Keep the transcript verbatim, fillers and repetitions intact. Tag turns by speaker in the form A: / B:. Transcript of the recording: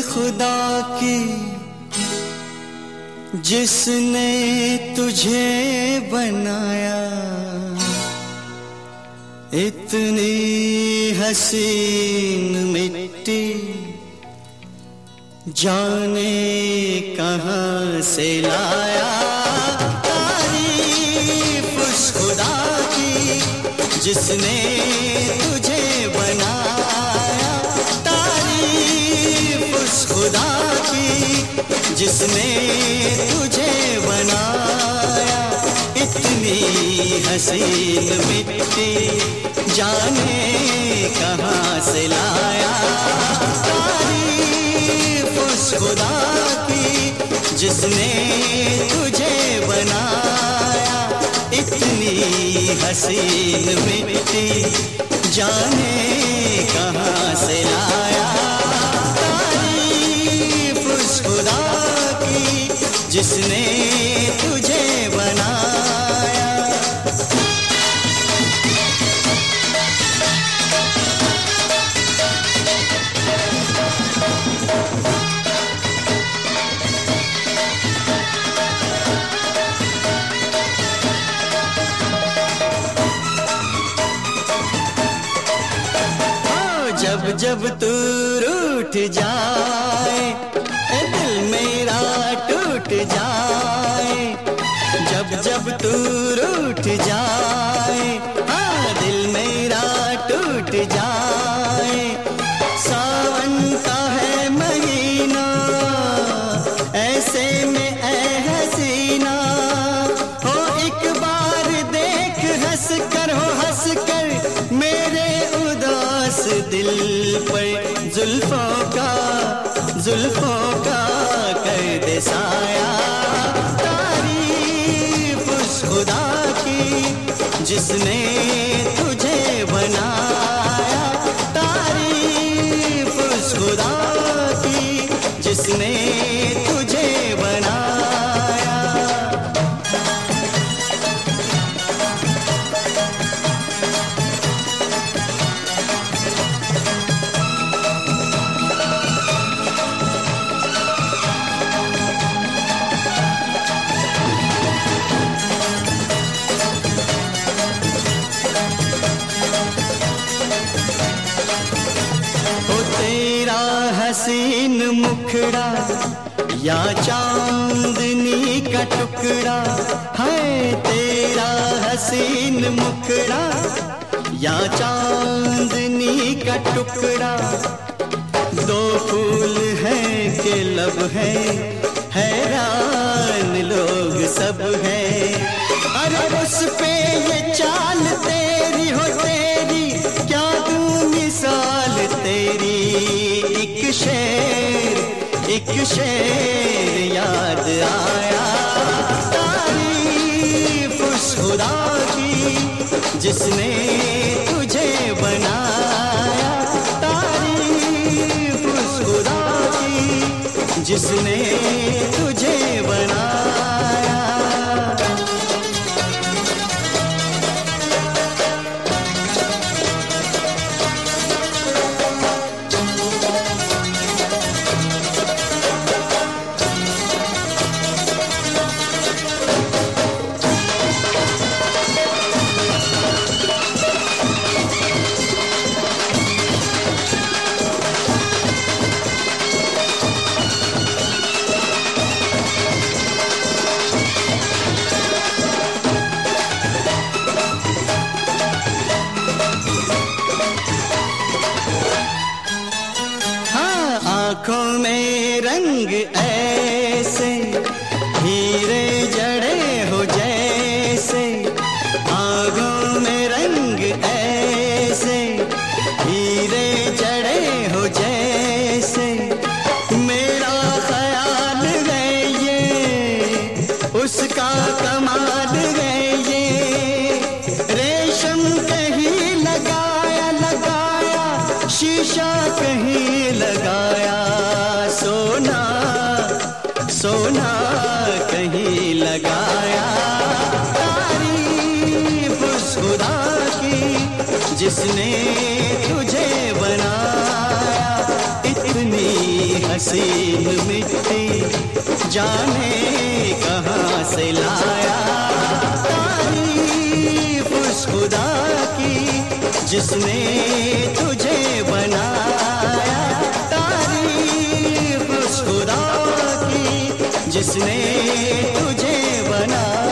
A: खुदा की जिसने तुझे बनाया, इतनी हसीन मिट्टी जाने कहाँ से लाया। तारीफ उस खुदा की जिसने तुझे बनाया, तारीफ उस खुदा की जिसने तुझे बनाया, इतनी हसीन मिट्टी जाने कहाँ से लाया। तारीफ उस खुदा की जिसने तुझे बनाया, इतनी हसीन मिट्टी जाने कहाँ से लाया। तारीफ उस खुदा की जिसने तुझे बनाया। जब जब तू रूठ जाए, दिल मेरा टूट जाए। जब जब तू रूठ जाए, हाँ दिल मेरा टूट जाए। सावन का है महीना, ऐसे में ऐ हसीना, हो एक बार देख हंस कर, हो हंस कर मेरे उदास दिल पर जुल्फों का, जुल्फों का कर दे साया। तारीफ उस खुदा की जिसने तुझे बनाया, तारीफ उस खुदा की जिसने तुझे बनाया। हसीन मुखड़ा या चांदनी का टुकड़ा है, तेरा हसीन मुखड़ा या चांदनी का टुकड़ा। दो फूल हैं के लब है, हैरान लोग सब है। अरे उस पे ये चाल तेरी हो तेरी, क्या तू मिसाल तेरी। एक शेर, एक शेर याद आया। तारीफ उस खुदा की जिसने तुझे बनाया, तारीफ उस खुदा की जिसने तुझे बनाया। आँखों में रंग ऐसे हीरे जड़े हो जैसे, आँखों में रंग ऐसे हीरे जड़े हो जैसे। मेरा ख्याल है ये उसका कमाल है ये, रेशम कहीं लगाया लगाया, शीशा कहीं लगाया, सोना सोना कहीं लगाया। तारीफ उस खुदा की जिसने तुझे बनाया, इतनी हसीन मिट्टी जाने कहाँ से लाया। तारीफ उस खुदा की जिसने तुझे बनाया, तारीफ उस खुदा की जिसने तुझे बनाया।